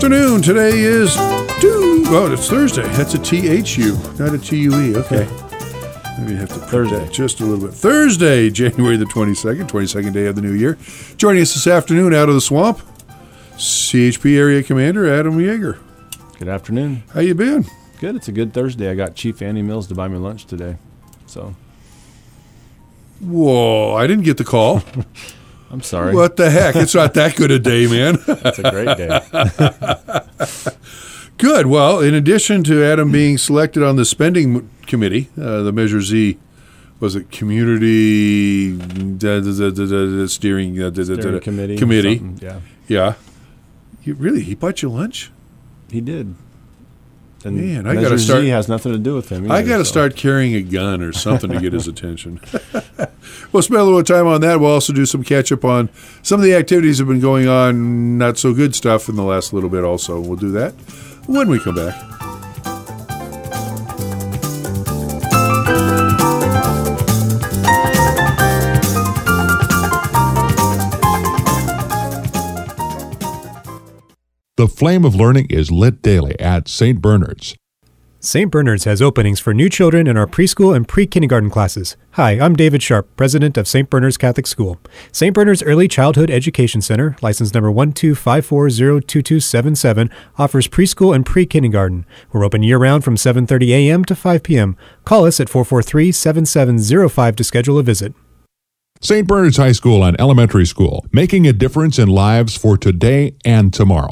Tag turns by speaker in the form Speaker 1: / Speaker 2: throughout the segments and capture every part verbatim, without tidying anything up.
Speaker 1: afternoon. Today is two. Oh, it's Thursday. That's a T H U, not a T U E. Okay. Maybe you have to print that just a little bit. Thursday, January the twenty-second, twenty-second day of the new year. Joining us this afternoon out of the swamp, C H P Area Commander Adam Yeager.
Speaker 2: Good afternoon.
Speaker 1: How you been?
Speaker 2: Good. It's a good Thursday. I got Chief Andy Mills to buy me lunch today. So.
Speaker 1: Whoa, I didn't get the call.
Speaker 2: I'm sorry.
Speaker 1: What the heck? It's not that good a day, man.
Speaker 2: It's a great day.
Speaker 1: Good. Well, in addition to Adam being selected on the spending committee, uh, the Measure Z, was it community da, da, da, da, da, steering, da, da,
Speaker 2: steering
Speaker 1: da,
Speaker 2: committee?
Speaker 1: Committee.
Speaker 2: Yeah.
Speaker 1: Yeah. You, really? He bought you lunch?
Speaker 2: He did. And
Speaker 1: Man, I
Speaker 2: Measure
Speaker 1: got to start.
Speaker 2: Z has nothing to do with him either,
Speaker 1: I got to
Speaker 2: so.
Speaker 1: start carrying a gun or something to get his attention. We'll spend a little time on that. We'll also do some catch up on some of the activities that have been going on, not so good stuff in the last little bit also. We'll do that when we come back.
Speaker 3: The flame of learning is lit daily at Saint Bernard's.
Speaker 4: Saint Bernard's has openings for new children in our preschool and pre-kindergarten classes. Hi, I'm David Sharp, president of Saint Bernard's Catholic School. Saint Bernard's Early Childhood Education Center, license number one two five four zero two two seven seven, offers preschool and pre-kindergarten. We're open year-round from seven thirty a.m. to five p.m. Call us at four four three, seven seven zero five to schedule a visit.
Speaker 3: Saint Bernard's High School and Elementary School, making a difference in lives for today and tomorrow.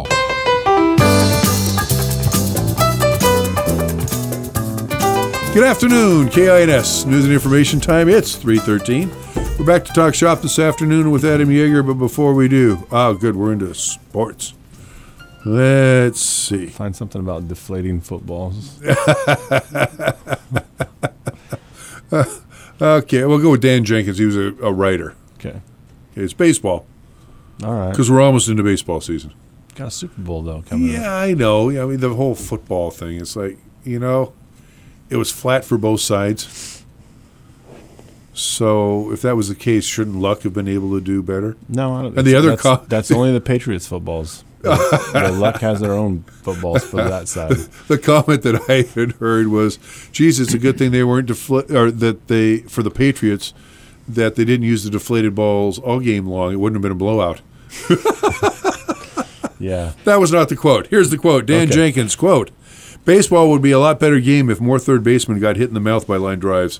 Speaker 1: Good afternoon, K I N S News and Information Time. It's three thirteen. We're back to talk shop this afternoon with Adam Yeager, but before we do, oh, good, we're into sports. Let's see.
Speaker 2: Find something about deflating footballs.
Speaker 1: uh, okay, we'll go with Dan Jenkins. He was a, a writer.
Speaker 2: Okay.
Speaker 1: Okay, it's baseball.
Speaker 2: All right.
Speaker 1: Because we're almost into baseball season.
Speaker 2: Got a Super Bowl, though, coming
Speaker 1: yeah,
Speaker 2: up.
Speaker 1: Yeah, I know. I mean, the whole football thing, it's like, you know, it was flat for both sides. So if that was the case, shouldn't Luck have been able to do better?
Speaker 2: No, I don't.
Speaker 1: And the other
Speaker 2: that's,
Speaker 1: co-
Speaker 2: that's only the Patriots footballs. The, the Luck has their own footballs for that side.
Speaker 1: The comment that I had heard was, "Geez, it's a good thing they weren't defla- or that they for the Patriots that they didn't use the deflated balls all game long. It wouldn't have been a blowout."
Speaker 2: Yeah,
Speaker 1: that was not the quote. Here's the quote. Dan
Speaker 2: okay.
Speaker 1: Jenkins quote. Baseball would be a lot better game if more third basemen got hit in the mouth by line drives.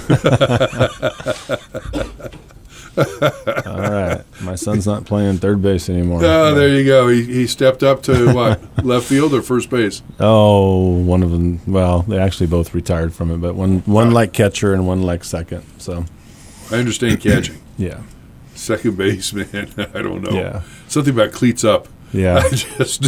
Speaker 2: All right. My son's not playing third base anymore.
Speaker 1: Oh,
Speaker 2: yeah.
Speaker 1: there you go. He he stepped up to what? Left field or first base?
Speaker 2: Oh, one of them. Well, they actually both retired from it, but one one like catcher and one like second. So
Speaker 1: I understand catching.
Speaker 2: Yeah.
Speaker 1: Second base, man. I don't know.
Speaker 2: Yeah.
Speaker 1: Something about cleats up.
Speaker 2: Yeah.
Speaker 1: I just.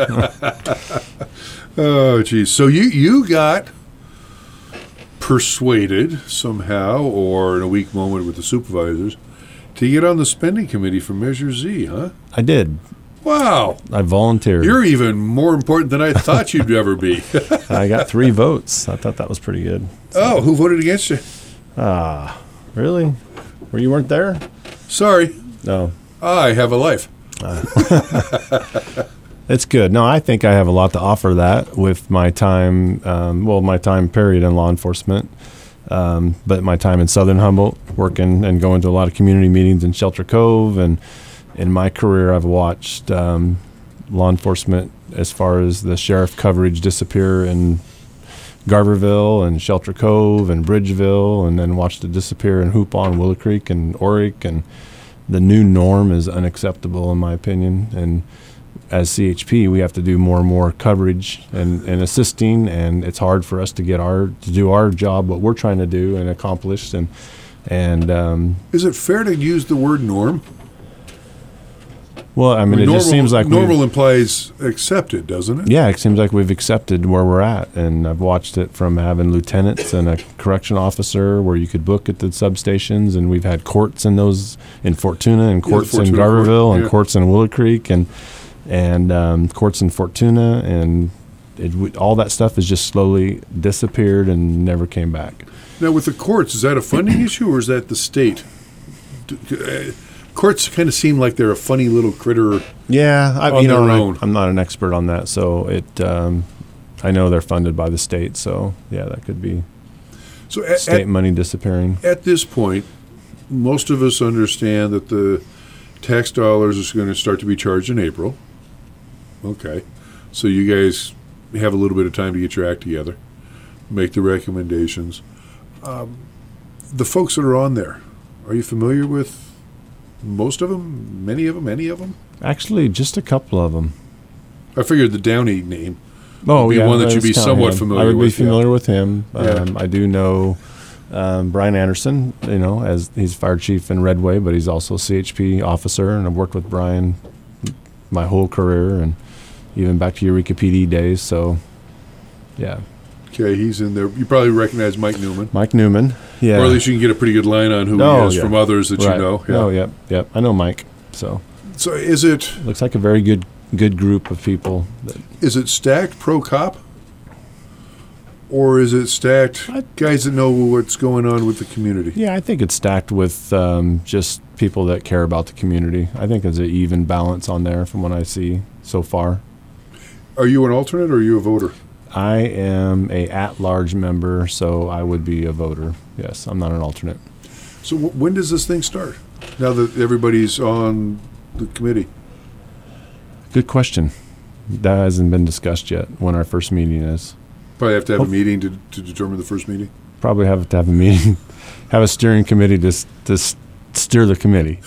Speaker 1: Oh, geez. So you, you got persuaded somehow, or in a weak moment with the supervisors, to get on the spending committee for Measure Z, huh?
Speaker 2: I did.
Speaker 1: Wow.
Speaker 2: I volunteered.
Speaker 1: You're even more important than I thought you'd ever be.
Speaker 2: I got three votes. I thought that was pretty good.
Speaker 1: So. Oh, who voted against you?
Speaker 2: Ah, uh, really? Where you weren't there?
Speaker 1: Sorry.
Speaker 2: No.
Speaker 1: I have a life.
Speaker 2: Uh. It's good. No, I think I have a lot to offer that with my time, um, well, my time period in law enforcement, um, but my time in Southern Humboldt, working and going to a lot of community meetings in Shelter Cove. And in my career, I've watched um, law enforcement as far as the sheriff coverage disappear in Garberville and Shelter Cove and Bridgeville, and then watched it disappear in Hoopon, Willow Creek, and Oric. And the new norm is unacceptable, in my opinion. And as C H P, we have to do more and more coverage and, and assisting, and it's hard for us to get our to do our job, what we're trying to do and accomplish. And and um,
Speaker 1: is it fair to use the word norm?
Speaker 2: Well, I mean, I mean it
Speaker 1: normal,
Speaker 2: just seems like
Speaker 1: normal implies accepted, doesn't it?
Speaker 2: Yeah, it seems like we've accepted where we're at, and I've watched it from having lieutenants and a correction officer where you could book at the substations, and we've had courts in those in Fortuna and courts yeah, in Garberville court. and yeah. courts in Willow Creek and. and um, courts in Fortuna, and it, all that stuff has just slowly disappeared and never came back.
Speaker 1: Now, with the courts, is that a funding issue or is that the state? courts kind of seem like they're a funny little critter.
Speaker 2: Yeah, I,
Speaker 1: on
Speaker 2: you know,
Speaker 1: their
Speaker 2: I-
Speaker 1: own.
Speaker 2: I'm not an expert on that, so it. Um, I know they're funded by the state, so yeah, that could be
Speaker 1: So at,
Speaker 2: state
Speaker 1: at,
Speaker 2: money disappearing.
Speaker 1: at this point, most of us understand that the tax dollars is going to start to be charged in April. Okay. So you guys have a little bit of time to get your act together, make the recommendations. Um, the folks that are on there, are you familiar with most of them, many of them, any of them?
Speaker 2: Actually, just a couple of them.
Speaker 1: I figured the Downey name.
Speaker 2: Oh,
Speaker 1: be
Speaker 2: yeah,
Speaker 1: one that you'd be
Speaker 2: that's
Speaker 1: somewhat
Speaker 2: him.
Speaker 1: familiar
Speaker 2: I would
Speaker 1: with,
Speaker 2: be
Speaker 1: yeah.
Speaker 2: familiar with him.
Speaker 1: Yeah.
Speaker 2: Um, I do know um, Brian Anderson, you know, as he's fire chief in Redway, but he's also a C H P officer, and I've worked with Brian my whole career, and even back to Eureka P D days. So, yeah,
Speaker 1: Okay, he's in there. You probably recognize Mike Newman.
Speaker 2: Mike Newman. Yeah,
Speaker 1: Or at least you can get a pretty good line on who
Speaker 2: Oh,
Speaker 1: he is
Speaker 2: yeah.
Speaker 1: from others that
Speaker 2: right.
Speaker 1: you know.
Speaker 2: Oh, yep, yep. I know Mike. So,
Speaker 1: So is it
Speaker 2: looks like a very good good group of people. That,
Speaker 1: is it stacked pro cop? Or is it stacked guys that know what's going on with the community?
Speaker 2: yeah, I think it's stacked with um, just people that care about the community. I think there's an even balance on there from what I see so far.
Speaker 1: Are you an alternate or are you a voter?
Speaker 2: I am a at-large member, so I would be a voter. Yes, I'm not an alternate.
Speaker 1: So w- when does this thing start? Now that everybody's on the committee.
Speaker 2: Good question. That hasn't been discussed yet. When our first meeting is,
Speaker 1: Probably have to have a
Speaker 2: Oh.
Speaker 1: meeting to, to determine the first meeting.
Speaker 2: probably have to have a meeting, have a steering committee to s- to s- steer the committee.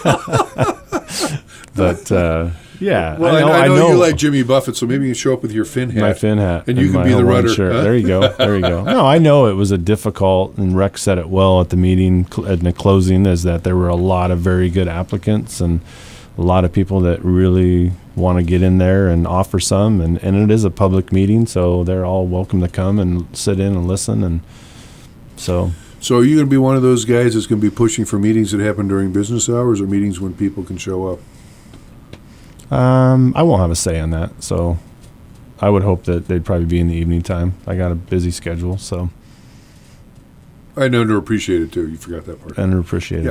Speaker 2: But uh, yeah,
Speaker 1: Well,
Speaker 2: I know,
Speaker 1: I, know,
Speaker 2: know
Speaker 1: you like Jimmy Buffett, so maybe you can show up with your fin hat.
Speaker 2: my fin hat,
Speaker 1: And you can
Speaker 2: my
Speaker 1: be the
Speaker 2: Hawaiian
Speaker 1: rudder,
Speaker 2: shirt.
Speaker 1: huh?
Speaker 2: There you go. There you go. No, I know it was a difficult, and Rex said it well at the meeting cl- at the closing, is that there were a lot of very good applicants and a lot of people that really want to get in there and offer some, and, and it is a public meeting, so they're all welcome to come and sit in and listen, and so
Speaker 1: So are you going to be one of those guys that's going to be pushing for meetings that happen during business hours or meetings when people can show up?
Speaker 2: um, I won't have a say on that. So I would hope that they'd probably be in the evening time. I got a busy schedule, so
Speaker 1: I underappreciate it too. You forgot that part.
Speaker 2: underappreciated.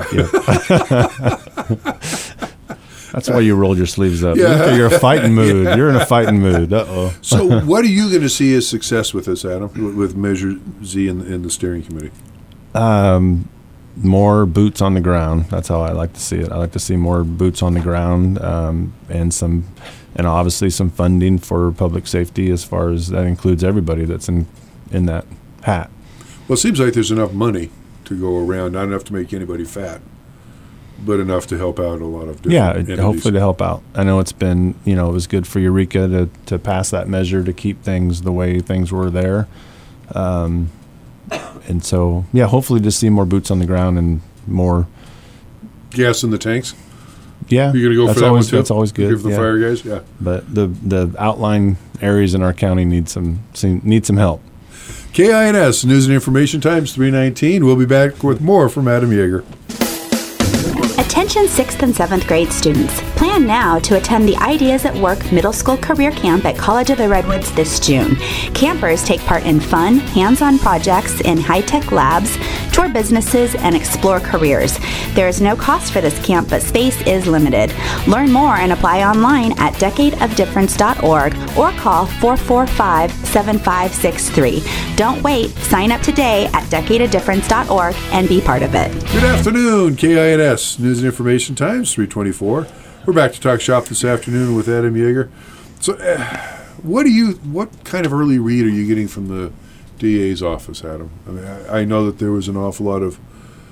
Speaker 1: Yeah.
Speaker 2: Yeah. That's why you rolled your sleeves up.
Speaker 1: Yeah.
Speaker 2: You're, you're a fighting mood. You're in a fighting mood. Uh oh.
Speaker 1: So what are you going to see as success with this, Adam, with- with Measure Z and, and the steering committee?
Speaker 2: Um, more boots on the ground. That's how I like to see it. I like to see more boots on the ground, um, and some, and obviously some funding for public safety. As far as that includes everybody that's in in that hat.
Speaker 1: Well, it seems like there's enough money to go around, not enough to make anybody fat, but enough to help out a lot of different
Speaker 2: Yeah, it-
Speaker 1: entities.
Speaker 2: hopefully to help out. I know it's been, you know, it was good for Eureka to, to pass that measure to keep things the way things were there. Um, and so, yeah, hopefully to see more boots on the ground and more,
Speaker 1: Gas in the tanks.
Speaker 2: yeah.
Speaker 1: You're going to go
Speaker 2: that's
Speaker 1: for that
Speaker 2: always,
Speaker 1: one too?
Speaker 2: That's always good.
Speaker 1: Give the
Speaker 2: yeah.
Speaker 1: fire guys, yeah.
Speaker 2: But the, the outlying areas in our county need some, some need some help.
Speaker 1: K I N S, News and Information Times, three nineteen. We'll be back with more from Adam Yeager.
Speaker 5: Attention sixth and seventh grade students. Plan now to attend the Ideas at Work Middle School Career Camp at College of the Redwoods this June. Campers take part in fun, hands-on projects in high-tech labs, tour businesses, and explore careers. There is no cost for this camp, but space is limited. Learn more and apply online at decade of difference dot org or call four four five, seven five six three. Don't wait. Sign up today at decade of difference dot org and be part of it.
Speaker 1: Good afternoon, K I N S, News and Information Times, three twenty-four. We're back to talk shop this afternoon with Adam Yeager. So, uh, what do you, what kind of early read are you getting from the D A's office, Adam? I mean, I, I know that there was an awful lot of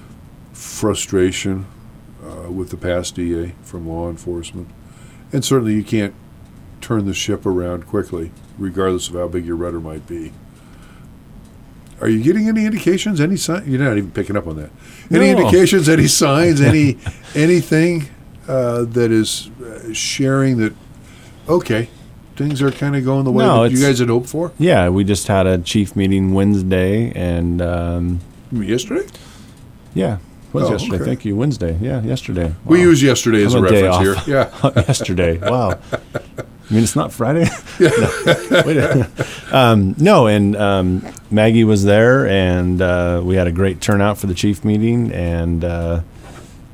Speaker 1: frustration uh, with the past D A from law enforcement, and certainly you can't turn the ship around quickly, regardless of how big your rudder might be. Are you getting any indications? Any sign? You're not even picking up on that. Any
Speaker 2: No.
Speaker 1: indications? Any signs? Any anything uh, that is uh, sharing that? Okay, things are kind of going the way
Speaker 2: No,
Speaker 1: that you
Speaker 2: it's-
Speaker 1: guys had hoped for.
Speaker 2: Yeah, we just had a chief meeting Wednesday, and um,
Speaker 1: You mean yesterday?
Speaker 2: yeah, was
Speaker 1: Oh,
Speaker 2: yesterday.
Speaker 1: okay.
Speaker 2: Thank you. Wednesday. Yeah, yesterday.
Speaker 1: We
Speaker 2: Wow.
Speaker 1: use yesterday as
Speaker 2: I'm
Speaker 1: a
Speaker 2: a day
Speaker 1: reference
Speaker 2: off.
Speaker 1: here. Yeah.
Speaker 2: yesterday. Wow. I mean, it's not Friday. no, wait a, um, no, and um, Maggie was there, and uh, we had a great turnout for the chief meeting, and uh,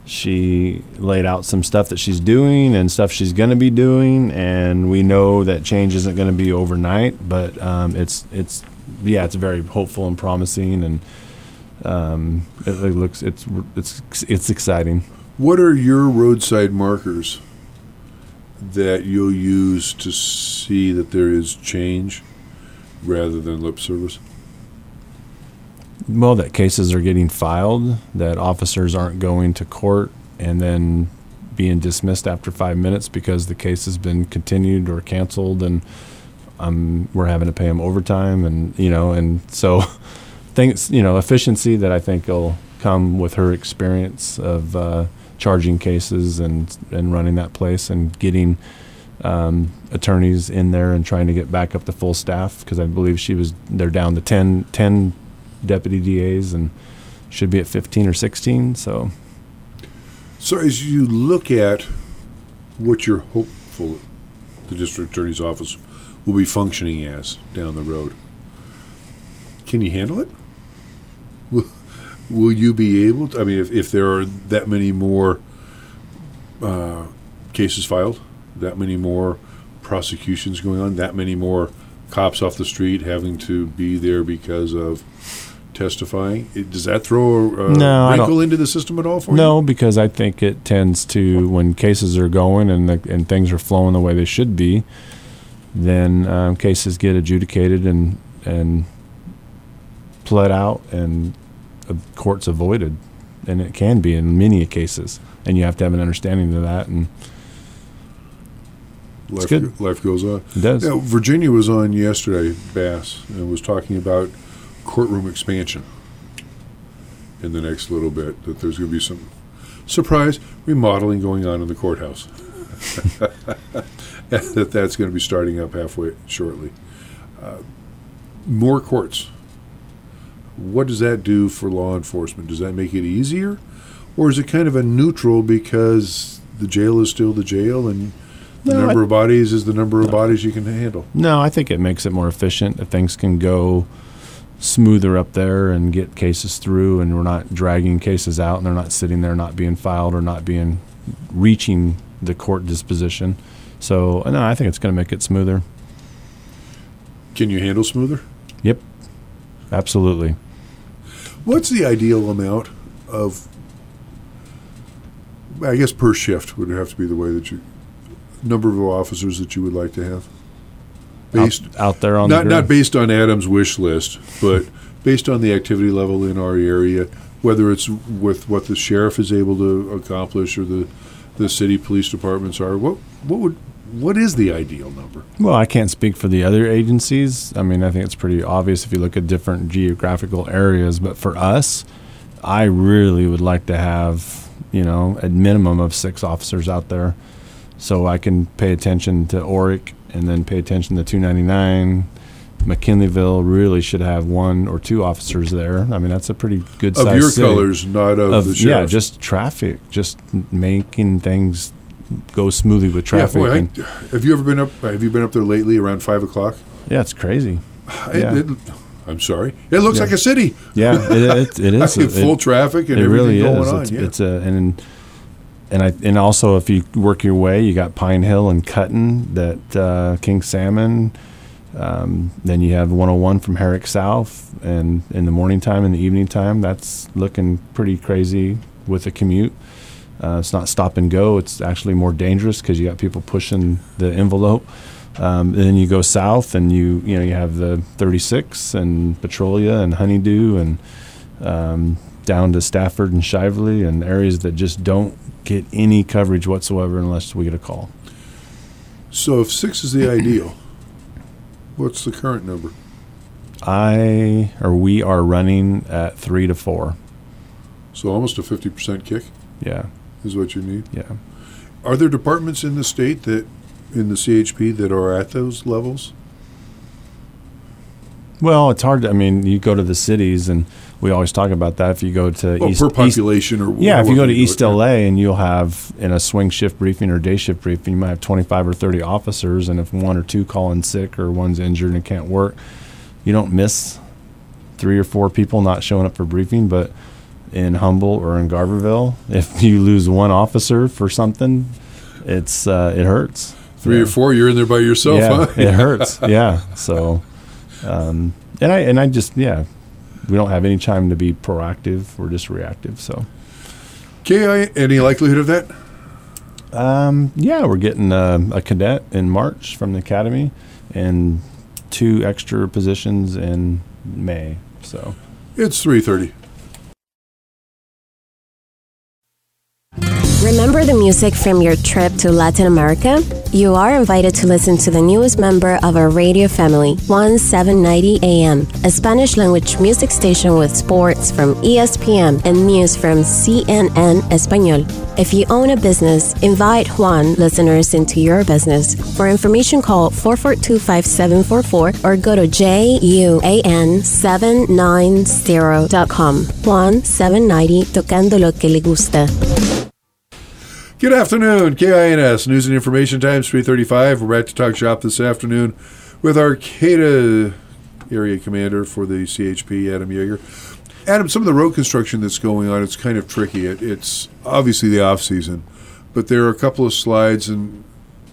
Speaker 2: she laid out some stuff that she's doing and stuff she's going to be doing, and we know that change isn't going to be overnight, but um, it's it's yeah, it's very hopeful and promising, and um, it, it looks it's it's it's exciting.
Speaker 1: What are your roadside markers that you'll use to see that there is change rather than lip service?
Speaker 2: Well, that cases are getting filed, that officers aren't going to court and then being dismissed after five minutes because the case has been continued or canceled, and um, we're having to pay them overtime, and you know, and so things, you know, efficiency that I think will come with her experience of uh, charging cases and and running that place and getting um, attorneys in there and trying to get back up to full staff, because I believe she was they're down to ten, ten deputy D As and should be at fifteen or sixteen. So,
Speaker 1: so as you look at what you're hopeful the district attorney's office will be functioning as down the road, can you handle it? Will, will you be able to? I mean, if, if there are that many more uh, cases filed, that many more prosecutions going on, that many more cops off the street having to be there because of testifying, it, does that throw a, a
Speaker 2: no,
Speaker 1: wrinkle into the system at all for
Speaker 2: no,
Speaker 1: you?
Speaker 2: No, because I think it tends to, when cases are going and the, and things are flowing the way they should be, then um, cases get adjudicated and and pled out, and uh, courts avoided, and it can be in many cases, and you have to have an understanding of that, and
Speaker 1: life,
Speaker 2: good.
Speaker 1: life goes on.
Speaker 2: It does.
Speaker 1: Now, Virginia was on yesterday, Bass, and was talking about courtroom expansion in the next little bit, that there's going to be some surprise remodeling going on in the courthouse. that that's going to be starting up halfway shortly. Uh, more courts. What does that do for law enforcement? Does that make it easier? Or is it kind of a neutral because the jail is still the jail and the
Speaker 2: No,
Speaker 1: number
Speaker 2: I-
Speaker 1: of bodies is the number of bodies you can handle?
Speaker 2: No, I think it makes it more efficient, that things can go smoother up there and get cases through, and we're not dragging cases out and they're not sitting there not being filed or not being reaching the court disposition. So no, I think it's going to make it smoother.
Speaker 1: Can you handle smoother?
Speaker 2: Yep, absolutely.
Speaker 1: What's the ideal amount of, I guess per shift would have to be the way that you, number of officers that you would like to have? Based,
Speaker 2: out, out there on
Speaker 1: not
Speaker 2: the
Speaker 1: not
Speaker 2: ground.
Speaker 1: based on Adam's wish list, but based on the activity level in our area, whether it's with what the sheriff is able to accomplish or the, the city police departments are. What what would what is the ideal number?
Speaker 2: Well, I can't speak for the other agencies. I mean, I think it's pretty obvious if you look at different geographical areas. But for us, I really would like to have, you know, a minimum of six officers out there, so I can pay attention to Oric and then pay attention to two ninety-nine. McKinleyville really should have one or two officers there. I mean, that's a pretty good size
Speaker 1: Of your
Speaker 2: city.
Speaker 1: colors, not of,
Speaker 2: Of-
Speaker 1: the
Speaker 2: yeah,
Speaker 1: sheriff.
Speaker 2: just traffic, just making things go smoothly with traffic.
Speaker 1: Yeah, boy,
Speaker 2: and,
Speaker 1: I, have you ever been up? Have you been up there lately around five o'clock?
Speaker 2: yeah, it's crazy.
Speaker 1: It-
Speaker 2: Yeah.
Speaker 1: it- I'm sorry. It looks
Speaker 2: Yeah.
Speaker 1: like a city.
Speaker 2: Yeah, it, it, it is.
Speaker 1: I mean, full
Speaker 2: It-
Speaker 1: traffic and
Speaker 2: it
Speaker 1: everything
Speaker 2: really
Speaker 1: going
Speaker 2: is.
Speaker 1: on.
Speaker 2: It's,
Speaker 1: yeah.
Speaker 2: it's a and and I and also if you work your way, you got Pine Hill and Cutton, that uh, King Salmon. Um, then you have one oh one from Herrick South, and in the morning time and the evening time, that's looking pretty crazy with the commute. Uh, it's not stop and go. It's actually more dangerous because you got people pushing the envelope. Um, and then you go south, and you you know you have the thirty-six and Petrolia and Honeydew and um, down to Stafford and Shively, and areas that just don't get any coverage whatsoever unless we get a call.
Speaker 1: So if six is the ideal, what's the current number?
Speaker 2: I or we are running at three to four.
Speaker 1: So almost a fifty percent kick
Speaker 2: Yeah,
Speaker 1: is what you need.
Speaker 2: yeah.
Speaker 1: Are there departments in the state that, in the C H P, that are at those levels?
Speaker 2: Well, it's hard to, I mean, you go to the cities, and we always talk about that. If you go to
Speaker 1: Well,
Speaker 2: East,
Speaker 1: per
Speaker 2: East
Speaker 1: population or
Speaker 2: yeah, if you go
Speaker 1: however
Speaker 2: to East
Speaker 1: do it.
Speaker 2: L A and you'll have, in a swing shift briefing or day shift briefing, you might have twenty-five or thirty officers, and if one or two call in sick or one's injured and can't work, you don't miss three or four people not showing up for briefing, but in Humboldt or in Garberville, if you lose one officer for something, it's uh, it hurts.
Speaker 1: Three
Speaker 2: yeah.
Speaker 1: or four, you're in there by yourself,
Speaker 2: yeah,
Speaker 1: huh?
Speaker 2: It hurts. Yeah. So, um, and I and I just yeah, we don't have any time to be proactive. We're just reactive. So,
Speaker 1: K I, any likelihood of that?
Speaker 2: um, yeah, we're getting uh, a cadet in March from the academy, and two extra positions in May. So,
Speaker 1: It's three thirty.
Speaker 6: Remember the music from your trip to Latin America? You are invited to listen to the newest member of our radio family, one seven ninety A M, a Spanish-language music station with sports from E S P N and news from C N N Español. If you own a business, invite Juan listeners into your business. For information, call four four two, five seven four four or go to J U A N seven ninety dot com. Juan seven ninety, tocando lo que le gusta.
Speaker 1: Good afternoon, K I N S News and Information Times, three thirty-five. We're back to talk shop this afternoon with Arcata Area Commander for the C H P, Adam Yeager. Adam, some of the road construction that's going on, it's kind of tricky. It, it's obviously the off-season, but there are a couple of slides, and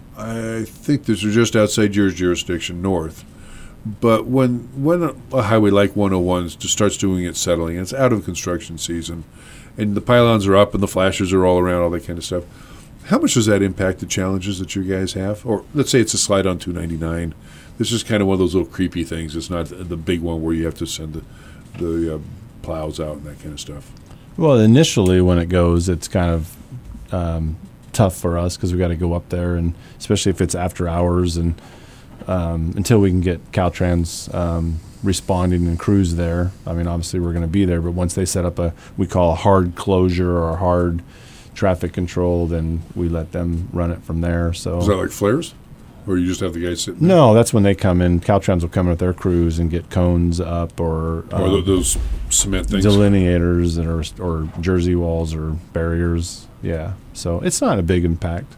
Speaker 1: I think these are just outside your jurisdiction, north. But when when a highway like one oh one just starts doing its settling, it's out of construction season, and the pylons are up and the flashers are all around, all that kind of stuff, how much does that impact the challenges that you guys have? Or let's say it's a slide on two ninety-nine. This is kind of one of those little creepy things. It's not the big one where you have to send the, the uh, plows out and that kind of stuff.
Speaker 2: well, initially when it goes, it's kind of um, tough for us because we got to go up there, and especially if it's after hours, and um, until we can get Caltrans um, responding and crews there. I mean, obviously we're going to be there, but once they set up a, we call a hard closure or a hard traffic control, then we let them run it from there. So
Speaker 1: Is that like flares? Or you just have the guys sitting there?
Speaker 2: no, that's when they come in. Caltrans will come in with their crews and get cones up or,
Speaker 1: Or
Speaker 2: um,
Speaker 1: th- those cement things?
Speaker 2: delineators and or, or jersey walls or barriers. Yeah, so it's not a big impact.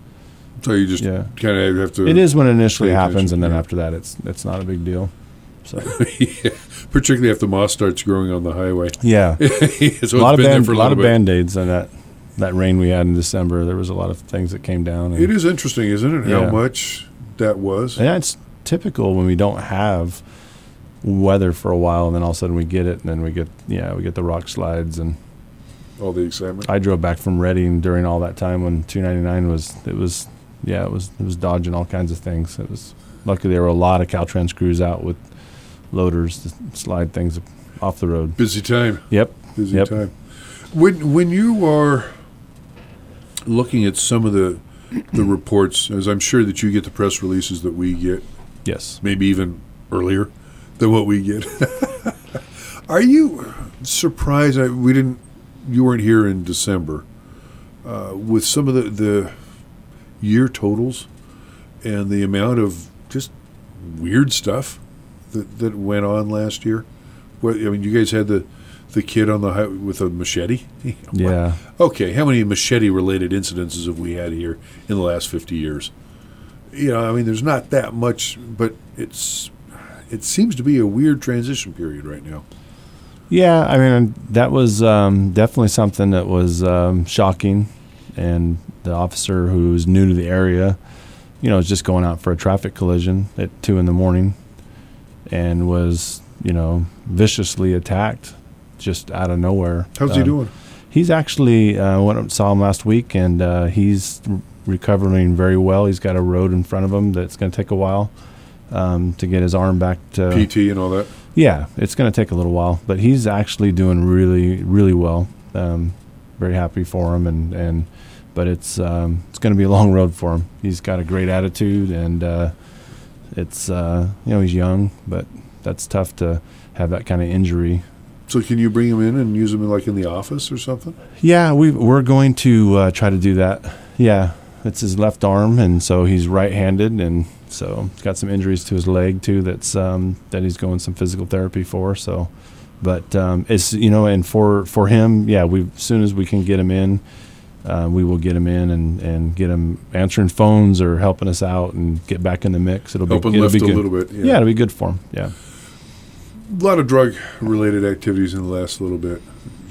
Speaker 1: So you just
Speaker 2: Yeah.
Speaker 1: kind of have to...
Speaker 2: It is when it initially
Speaker 1: pay
Speaker 2: happens,
Speaker 1: attention,
Speaker 2: and then
Speaker 1: yeah.
Speaker 2: after that, it's it's not a big deal. So
Speaker 1: yeah, particularly if the moss starts growing on the highway.
Speaker 2: yeah,
Speaker 1: so
Speaker 2: a
Speaker 1: it's
Speaker 2: lot of
Speaker 1: been there
Speaker 2: band,
Speaker 1: for a
Speaker 2: a lot
Speaker 1: little
Speaker 2: of
Speaker 1: bit.
Speaker 2: band aids on that that rain we had in December. There was a lot of things that came down. And,
Speaker 1: It is interesting, isn't it,
Speaker 2: Yeah.
Speaker 1: how much that was?
Speaker 2: and that's typical when we don't have weather for a while, and then all of a sudden we get it, and then we get yeah we get the rock slides. And
Speaker 1: All the excitement.
Speaker 2: I drove back from Reading during all that time when two ninety-nine was it was yeah it was it was dodging all kinds of things. It was luckily there were a lot of Caltrans crews out with loaders to slide things off the road.
Speaker 1: Busy time.
Speaker 2: Yep.
Speaker 1: Busy
Speaker 2: Yep.
Speaker 1: time. When when you are looking at some of the the reports, as I'm sure that you get the press releases that we get,
Speaker 2: Yes.
Speaker 1: maybe even earlier than what we get. Are you surprised? I, we didn't. You weren't here in December uh, with some of the the year totals and the amount of just weird stuff that that went on last year. What I mean, you guys had the the kid on the highway with a machete.
Speaker 2: Yeah.
Speaker 1: Okay, how many machete-related incidences have we had here in the last fifty years? You know, I mean, there's not that much, but it's it seems to be a weird transition period right now.
Speaker 2: Yeah, I mean, that was um, definitely something that was um, shocking. And the officer who's new to the area, you know, was just going out for a traffic collision at two in the morning and was, you know, viciously attacked just out of nowhere.
Speaker 1: How's he
Speaker 2: Um,
Speaker 1: doing?
Speaker 2: He's actually, uh, went up, saw him last week, and uh, he's r- recovering very well. He's got a road in front of him that's going to take a while um, to get his arm back to.
Speaker 1: P T and all that.
Speaker 2: Yeah, it's going to take a little while, but he's actually doing really, really well. Um, very happy for him, and, and but it's um, it's going to be a long road for him. He's got a great attitude, and uh, it's uh, you know he's young, but that's tough to have that kind of injury.
Speaker 1: So can you bring him in and use him in, like in the office or something?
Speaker 2: Yeah, we we're going to uh, try to do that. Yeah, it's his left arm, and so he's right-handed, and so he's got some injuries to his leg too. That's um, that he's going some physical therapy for. So, but um, it's you know, and for for him, yeah, we as soon as we can get him in, uh, we will get him in and, and get him answering phones or helping us out and get back in the mix. It'll
Speaker 1: Help
Speaker 2: be
Speaker 1: him
Speaker 2: it'll
Speaker 1: lift
Speaker 2: be
Speaker 1: a
Speaker 2: good.
Speaker 1: little bit.
Speaker 2: Yeah, it'll be good for him. Yeah.
Speaker 1: A lot of drug-related activities in the last little bit.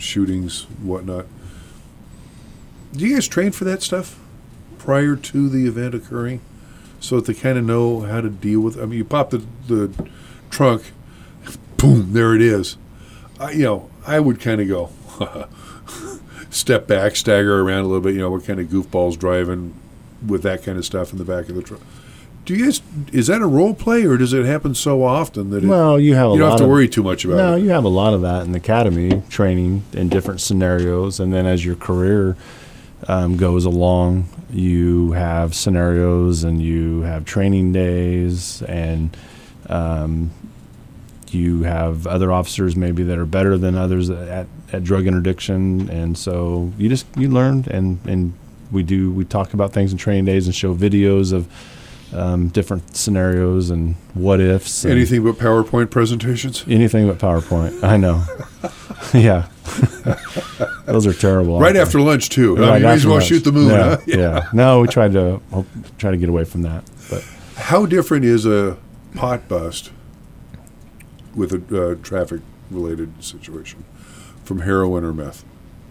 Speaker 1: shootings, whatnot. Do you guys train for that stuff prior to the event occurring, so that they kind of know how to deal with? I mean, you pop the the trunk, boom, there it is. I, you know, I would kind of go step back, stagger around a little bit. You know, what kind of goofballs driving with that kind of stuff in the back of the truck? Do you guys? Is that a role play, or does it happen so often that it,
Speaker 2: Well, you have a
Speaker 1: you don't
Speaker 2: lot
Speaker 1: have to
Speaker 2: of,
Speaker 1: worry too much about
Speaker 2: No,
Speaker 1: it?
Speaker 2: you have a lot of that in the academy training in different scenarios, and then as your career um, goes along, you have scenarios and you have training days, and um, you have other officers maybe that are better than others at, at drug interdiction, and so you just you learn, and and we do we talk about things in training days and show videos of um, different scenarios and what ifs. and
Speaker 1: Anything but PowerPoint presentations?
Speaker 2: Anything but PowerPoint. I know. Yeah. Those are terrible.
Speaker 1: Right
Speaker 2: aren't they?
Speaker 1: after lunch, too. I
Speaker 2: Right
Speaker 1: mean, you may as
Speaker 2: after
Speaker 1: well
Speaker 2: lunch.
Speaker 1: shoot the moon,
Speaker 2: Yeah,
Speaker 1: huh?
Speaker 2: yeah. No, we tried to hope, try to get away from that. But
Speaker 1: How different is a pot bust with a uh, traffic-related situation from heroin or meth?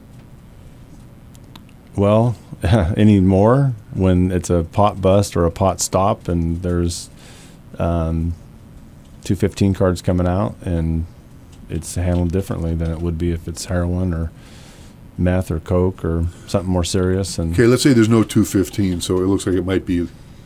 Speaker 2: well, anymore when it's a pot bust or a pot stop and there's um, two fifteen cards coming out, and it's handled differently than it would be if it's heroin or meth or coke or something more serious. And
Speaker 1: Okay, let's say there's no two fifteen, so it looks like it might be,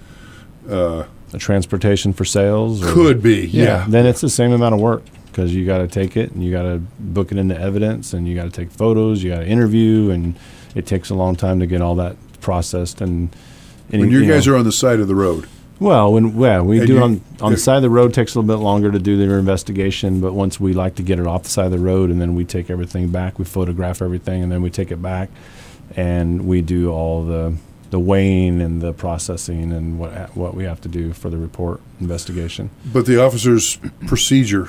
Speaker 1: uh,
Speaker 2: the transportation for sales or,
Speaker 1: could be, yeah.
Speaker 2: then it's the same amount of work, because you got to take it and you got to book it into evidence and you got to take photos, you got to interview, and it takes a long time to get all that processed. And, and
Speaker 1: When you
Speaker 2: you
Speaker 1: guys
Speaker 2: know,
Speaker 1: are on the side of the road.
Speaker 2: well, when yeah, we
Speaker 1: And
Speaker 2: do
Speaker 1: you-
Speaker 2: it on on
Speaker 1: yeah.
Speaker 2: the side of the road. Takes a little bit longer to do their investigation, but once we like to get it off the side of the road, and then we take everything back, we photograph everything, and then we take it back, and we do all the the weighing and the processing and what ha- what we have to do for the report investigation.
Speaker 1: But the officer's procedure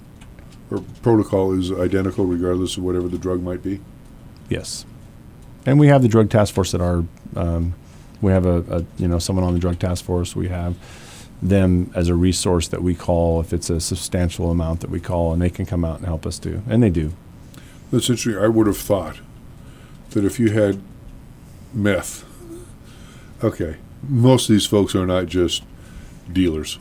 Speaker 1: or protocol is identical regardless of whatever the drug might be?
Speaker 2: Yes, and we have the drug task force at our. Um, we have a, a you know someone on the drug task force. We have them as a resource that we call if it's a substantial amount that we call, and they can come out and help us do, and they do.
Speaker 1: That's interesting. I would have thought that if you had meth, okay, most of these folks are not just dealers.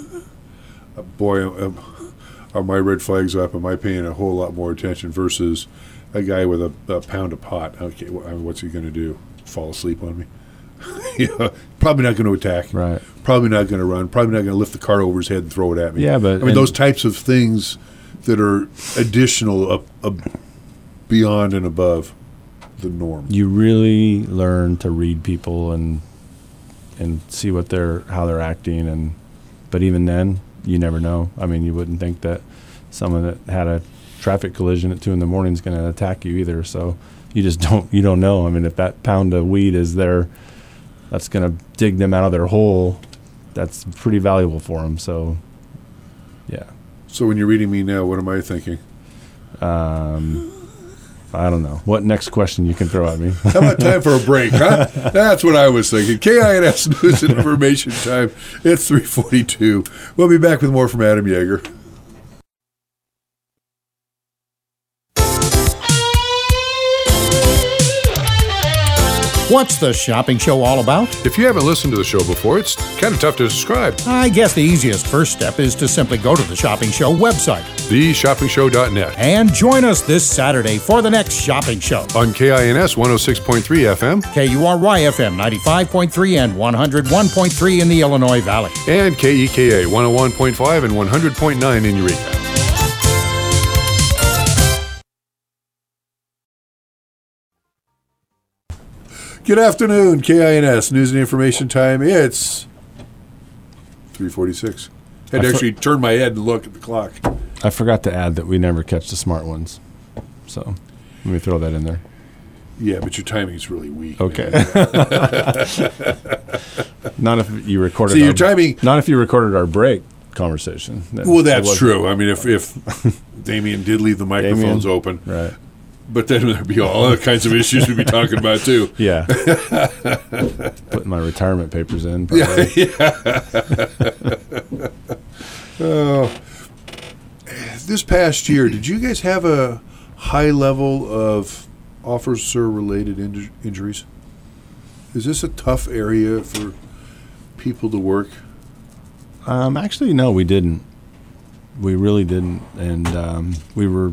Speaker 1: Uh, boy, um, are my red flags up? Am I paying a whole lot more attention versus a guy with a, a pound of pot? Okay, wh- I mean, what's he going to do? Fall asleep on me? You know, probably not going to attack.
Speaker 2: Right.
Speaker 1: Probably not going to run. Probably not going to lift the cart over his head and throw it at me.
Speaker 2: Yeah, but-
Speaker 1: I mean,
Speaker 2: and-
Speaker 1: those types of things that are additional, up, up, beyond and above the norm.
Speaker 2: You really learn to read people and and see what they're how they're acting, and but even then, you never know. I mean, you wouldn't think that someone that had a traffic collision at two in the morning is going to attack you either. So you just don't you don't know. I mean, if that pound of weed is there, that's going to dig them out of their hole. That's pretty valuable for them. So, yeah.
Speaker 1: So when you're reading me now, what am I thinking?
Speaker 2: Um, I don't know. What next question you can throw at me?
Speaker 1: How about time for a break, huh? That's what I was thinking. K I N S News and Information Time. It's three forty-two. We'll be back with more from Adam Yeager.
Speaker 7: What's the shopping show all about?
Speaker 8: If you haven't listened to the show before, it's kind of tough to describe.
Speaker 7: I guess the easiest first step is to simply go to the Shopping Show website
Speaker 8: the shopping show dot net.
Speaker 7: and join us this Saturday for the next shopping show.
Speaker 8: On K I N S one oh six point three F M
Speaker 7: K U R Y F M ninety-five point three and one oh one point three in the Illinois Valley.
Speaker 8: and K E K A one oh one point five and one hundred point nine in Eureka.
Speaker 1: Good afternoon, K I N S News and Information Time. It's three forty-six. Had to
Speaker 2: I for-
Speaker 1: actually turn my head and look at the clock.
Speaker 2: I forgot to add that we never catch the smart ones. So let me throw that in there.
Speaker 1: Yeah, but your timing is really weak.
Speaker 2: Okay. Not if you recorded.
Speaker 1: See, your
Speaker 2: our,
Speaker 1: timing-
Speaker 2: Not if you recorded our break conversation. Then
Speaker 1: Well,
Speaker 2: it
Speaker 1: that's
Speaker 2: wasn't-
Speaker 1: true. I mean, if, if Damien did leave the microphones
Speaker 2: Damien.
Speaker 1: open,
Speaker 2: Right.
Speaker 1: but then there'd be all other kinds of issues we'd be talking about, too.
Speaker 2: Yeah. Putting my retirement papers in. probably.
Speaker 1: Oh, this past year, did you guys have a high level of officer-related inju- injuries? Is this a tough area for people to work?
Speaker 2: Um, actually, no, we didn't. We really didn't, and um, we were.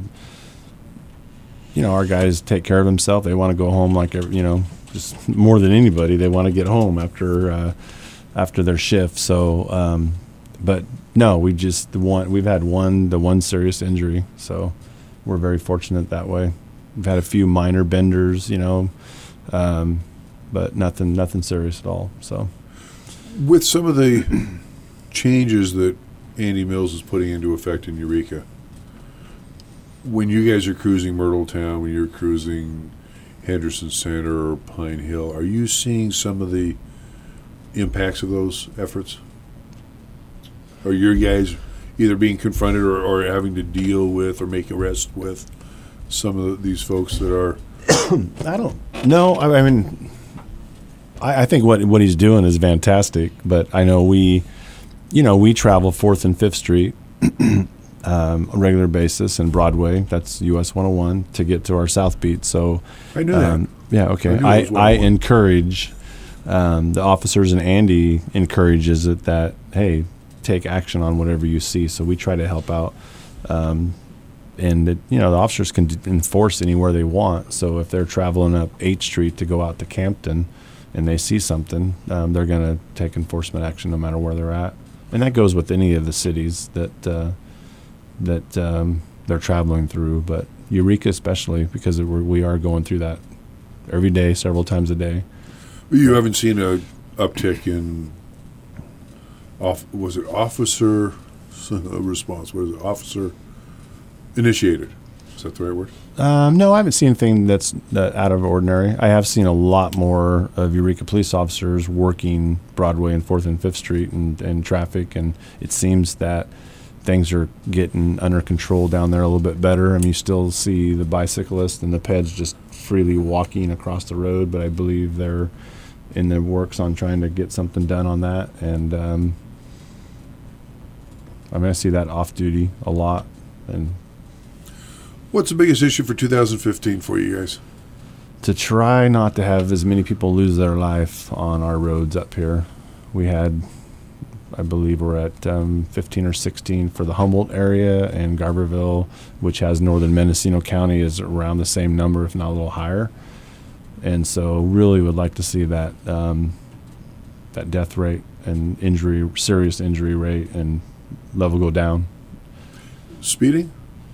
Speaker 2: You know, our guys take care of themselves. They want to go home like, you know, just more than anybody. They want to get home after uh, after their shift. So, um, but no, we just the one we've had one the one serious injury. So, we're very fortunate that way. We've had a few minor benders, you know, um, but nothing nothing serious at all. So,
Speaker 1: with some of the changes that Andy Mills is putting into effect in Eureka, when you guys are cruising Myrtle Town, when you're cruising Henderson Center or Pine Hill, are you seeing some of the impacts of those efforts? Are your guys either being confronted or, or having to deal with or make arrests with some of the, these folks that are?
Speaker 2: I don't know. I, I mean, I, I think what what he's doing is fantastic, but I know we, you know, we travel Fourth and Fifth Street. Um, a regular basis and Broadway, that's U S one oh one, to get to our South Beat. So
Speaker 1: I knew
Speaker 2: um,
Speaker 1: that.
Speaker 2: Yeah, okay.
Speaker 1: I,
Speaker 2: I, I encourage um, the officers, and Andy encourages it that, hey, take action on whatever you see. So we try to help out. Um, and, it, you know, the officers can d- enforce anywhere they want. So if they're traveling up eighth Street to go out to Campton and they see something, um, they're going to take enforcement action no matter where they're at. And that goes with any of the cities that uh, that um, they're traveling through, but Eureka especially, because it, we're, we are going through that every day, several times a day.
Speaker 1: You haven't seen a uptick in, off, was it officer response? What is it? Officer initiated. Is that the right word?
Speaker 2: Um, no, I haven't seen anything that's uh, out of ordinary. I have seen a lot more of Eureka police officers working Broadway and Fourth and Fifth Street and, and traffic, and it seems that things are getting under control down there a little bit better. I mean, you still see the bicyclists and the peds just freely walking across the road, but I believe they're in the works on trying to get something done on that. And um, I mean, I see that off duty a lot. And
Speaker 1: what's the biggest issue for two thousand fifteen for you guys?
Speaker 2: To try not to have as many people lose their life on our roads up here. We had, I believe we're at um, fifteen or sixteen for the Humboldt area, and Garberville, which has northern Mendocino County, is around the same number, if not a little higher. And so really would like to see that um, that death rate and injury, serious injury rate and level go down.
Speaker 1: Speeding?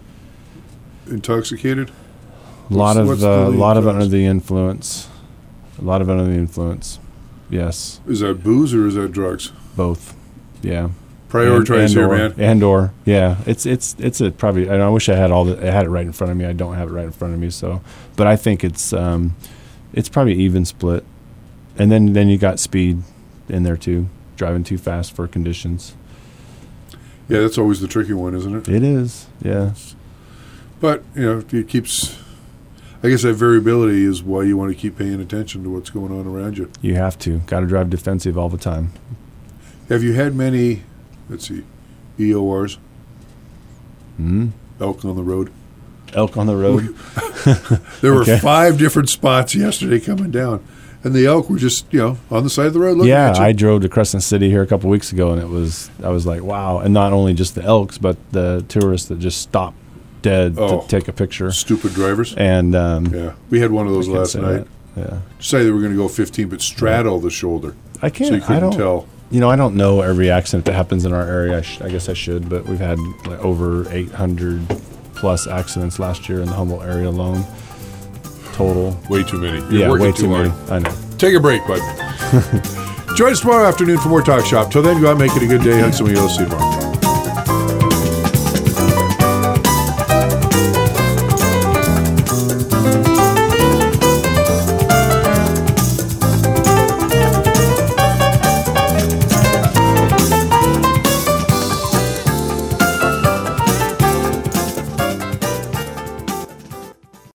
Speaker 1: Intoxicated?
Speaker 2: A lot
Speaker 1: What's-
Speaker 2: of
Speaker 1: what's
Speaker 2: a
Speaker 1: the
Speaker 2: uh,
Speaker 1: lead
Speaker 2: lot of
Speaker 1: cause?
Speaker 2: under the influence. A lot of under the influence. Yes,
Speaker 1: Is that booze or is that drugs?
Speaker 2: both. Yeah.
Speaker 1: Prioritize
Speaker 2: and,
Speaker 1: here,
Speaker 2: or,
Speaker 1: man.
Speaker 2: And or yeah, it's it's it's a probably. I, I wish I had all the, I had it right in front of me. I don't have it right in front of me. So, but I think it's um, it's probably even split, and then then you got speed in there too, driving too fast for conditions.
Speaker 1: Yeah, that's always the tricky one, isn't it?
Speaker 2: It is, yeah.
Speaker 1: But, you know, it keeps, I guess that variability is why you want to keep paying attention to what's going on around you.
Speaker 2: You have to. Got to drive defensive all the time.
Speaker 1: Have you had many, let's see, E O Rs?
Speaker 2: Mm-hmm.
Speaker 1: Elk on the road?
Speaker 2: Elk on the road.
Speaker 1: There were
Speaker 2: Okay.
Speaker 1: five different spots yesterday coming down, and the elk were just, you know, on the side of the road looking
Speaker 2: Yeah,
Speaker 1: at you.
Speaker 2: I drove to Crescent City here a couple weeks ago, and it was I was like, wow! And not only just the elks, but the tourists that just stopped dead
Speaker 1: Oh.
Speaker 2: to take a picture.
Speaker 1: Stupid drivers.
Speaker 2: And um,
Speaker 1: Yeah, we had one of
Speaker 2: I
Speaker 1: those
Speaker 2: can't
Speaker 1: last
Speaker 2: say
Speaker 1: night.
Speaker 2: that. Yeah,
Speaker 1: Say they were going to go fifteen, but straddle the shoulder.
Speaker 2: I can't.
Speaker 1: So you
Speaker 2: I
Speaker 1: couldn't
Speaker 2: don't.
Speaker 1: tell.
Speaker 2: You know, I don't know every accident that happens in our area. I, sh- I guess I should, but we've had like over eight hundred plus accidents last year in the Humboldt area alone. Total.
Speaker 1: Way too many. You're
Speaker 2: yeah,
Speaker 1: working
Speaker 2: way
Speaker 1: too
Speaker 2: too
Speaker 1: hard.
Speaker 2: many. I know.
Speaker 1: Take a break, bud. Join us tomorrow afternoon for more Talk Shop. Till then, go out and make it a good day. Hudson, we'll see you tomorrow.